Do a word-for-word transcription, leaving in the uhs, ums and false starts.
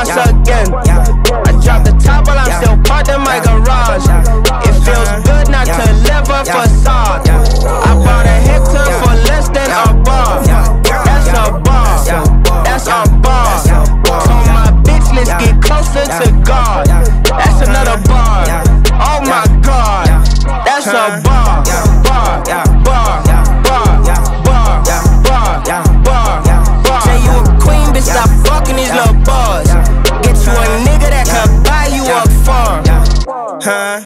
once again. I dropped the top while I'm still parked in my garage. It feels good not to live a facade. I bought a Hector for less than a bar. That's a bar, that's a bar. Told my bitch, let's get closer to God. That's another bar. Oh my God, that's a bar. Bar, bar, bar, bar, bar, bar, bar. Say you a queen, bitch, stop fucking these little bars. Get you a nigga that can buy you a farm. Huh?